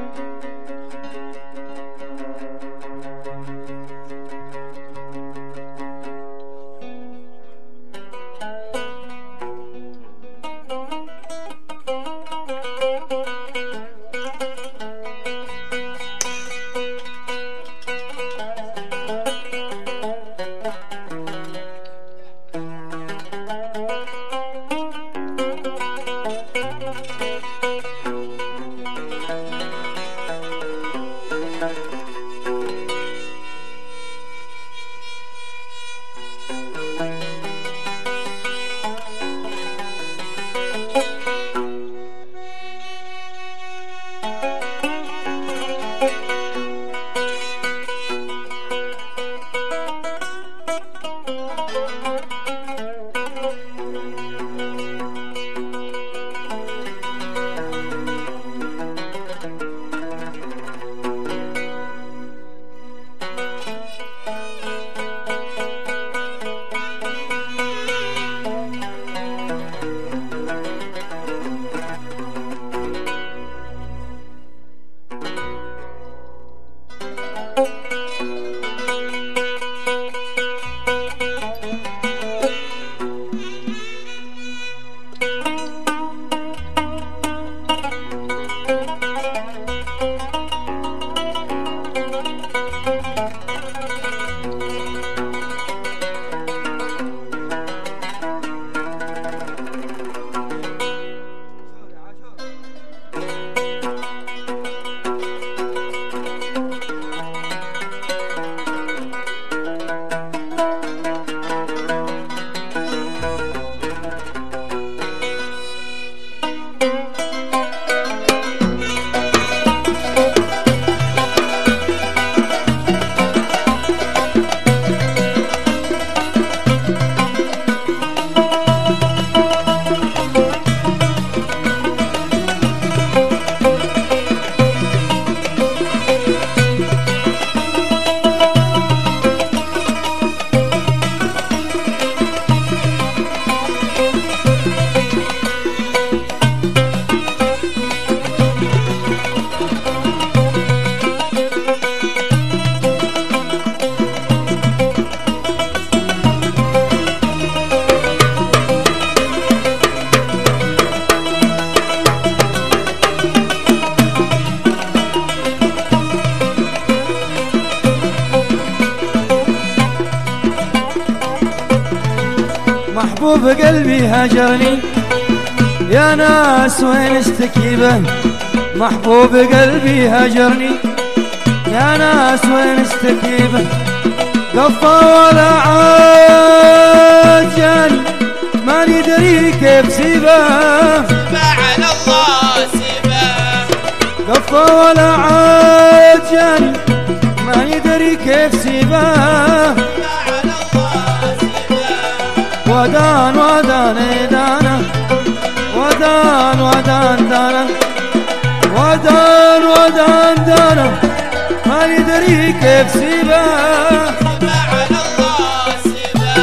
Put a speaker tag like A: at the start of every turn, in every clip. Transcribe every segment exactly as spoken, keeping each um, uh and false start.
A: محبوب قلبي هجرني يا ناس وين اشتكي به. محبوب قلبي هجرني يا ناس وين اشتكي به. قفا ولا عاد جاني ما ندري كيف سيبه.
B: على الله سيبه.
A: قفا ولا عاد جاني ما ندري كيف سيبه. ودان ودان دانا ودان ودان دانا ودان ودان دانا ما ندري كيف سيبه.
B: على الله سيبه.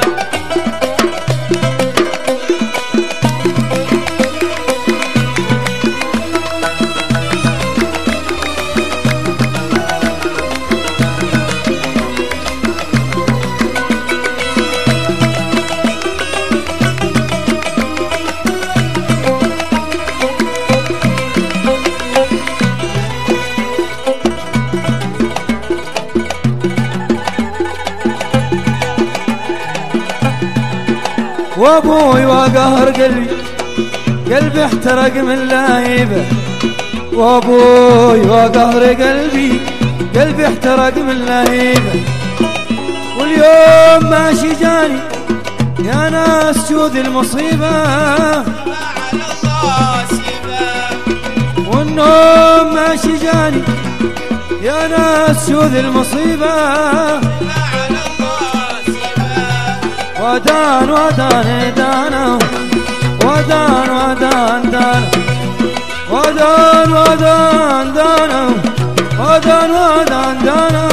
A: وابوي وقهر قلبي قلبي احترق من لهيبه. وابوي وقهر قلبي قلبي احترق من لهيبه. واليوم ماشي جاني يا ناس شوذ المصيبه.
B: على الله سيبه.
A: والنوم ماشي جاني يا ناس شوذ المصيبه. ودان ودان دانا ودان ودان دانا ودان ودان دانا ودان ودان دانا.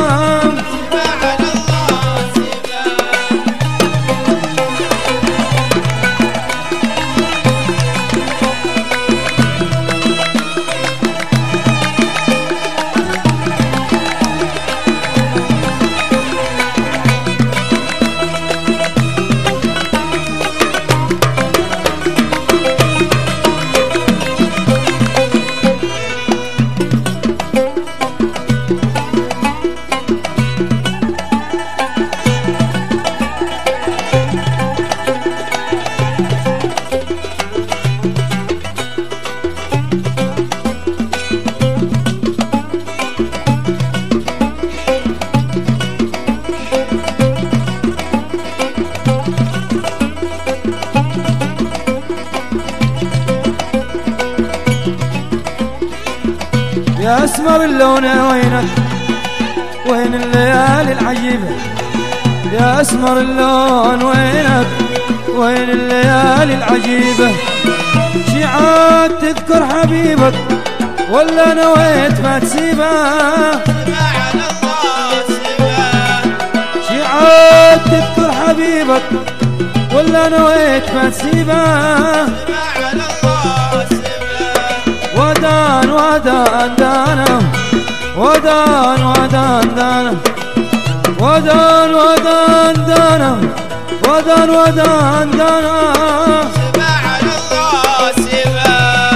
A: يا اسمر اللون وينك وين الليالي العجيبة يا اسمر اللون وينك وين الليالي العجيبة شي عاد تذكر حبيبك ولا نويت ما تسيبه
B: على الله سباه
A: شي عاد تذكر حبيبك ولا نويت ما تسيبه
B: على الله سباه
A: ودان ودان دانا ودان ودان دانا ودان ودان دانا ودان ودان دانا
B: سباه على الله سباه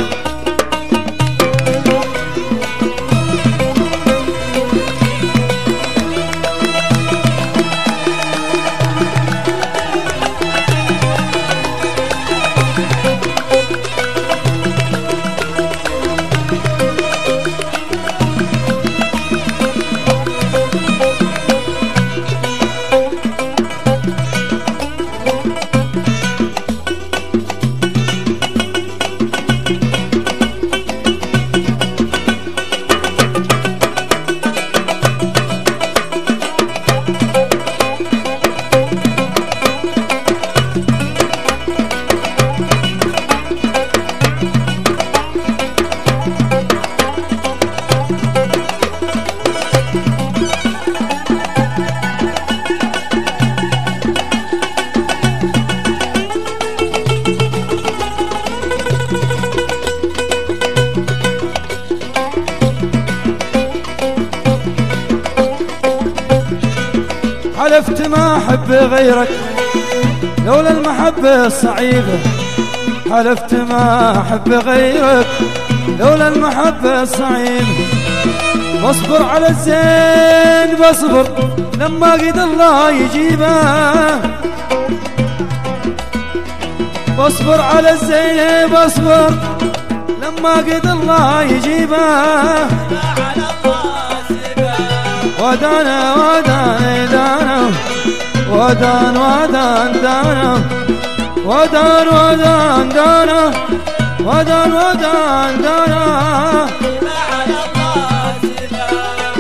A: حلفت ما أحب غيرك لولا المحبة الصعيبة حلفت ما أحب غيرك لولا المحبة الصعيبة بصبر على الزين بصبر لما قد الله يجيبه بصبر على الزين بصبر لما قد الله يجيبه
B: على الله سباه
A: ودانا ودانا دانا ودان ودان دانا ودان ودان دانا ودان ودان دانا
B: سباه على الله سباه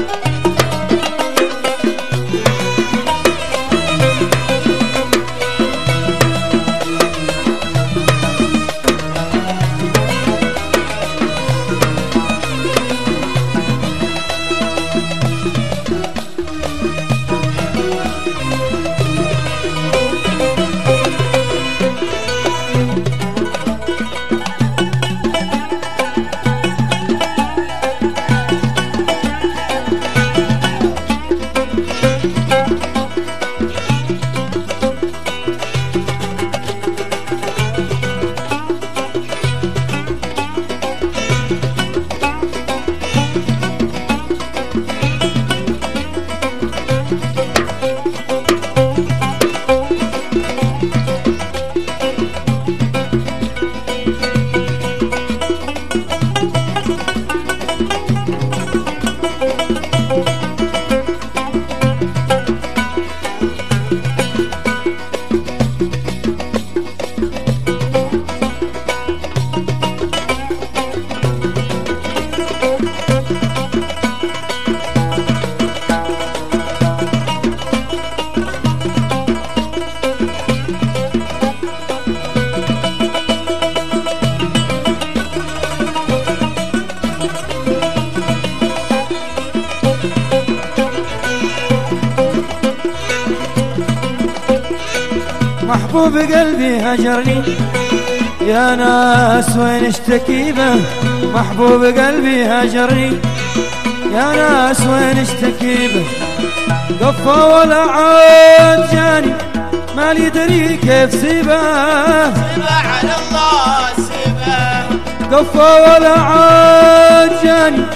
A: محبوب قلبي هجرني يا ناس وين اشتكي به محبوب قلبي هجرني يا ناس وين اشتكي به قفى ولا عاد جاني ما لي دري كيف سيبه
B: سباه على الله سباه
A: قفى ولا عاد جاني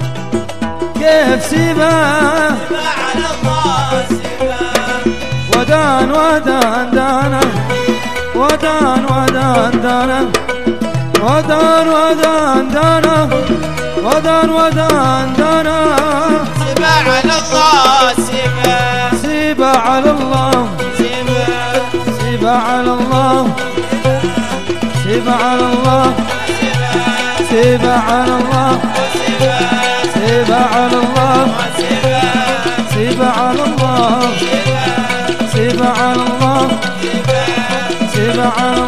A: كيف سيبه
B: سباه على الله سباه
A: ودان ودان دانا ودان ودان دانا ودان ودان دانا ودان ودان دانا
B: سباه على الله سباه
A: سيبه على الله
B: سباه
A: سيبه على الله سيبه على الله
B: سباه
A: سيبه على الله
B: سباه
A: على